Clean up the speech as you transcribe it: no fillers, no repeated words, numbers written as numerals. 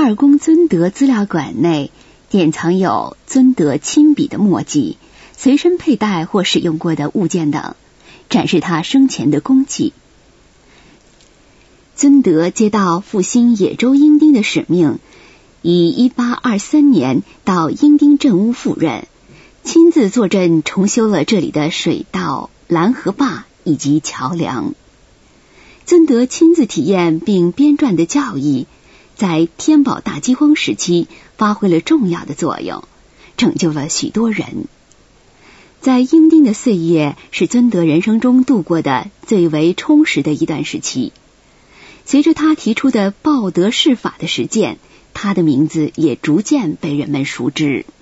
二宫尊德资料馆内典藏有尊德亲笔的墨迹、随身佩戴或使用过的物件等，展示他生前的功绩。尊德接到复兴野州英丁的使命，以1823年到英丁镇屋赴任，亲自坐镇重修了这里的水道、拦河坝以及桥梁。尊德亲自体验并编撰的教义，在天宝大饥荒时期发挥了重要的作用，拯救了许多人。在英丁的岁月是尊德人生中度过的最为充实的一段时期。随着他提出的报德释法的实践，他的名字也逐渐被人们熟知。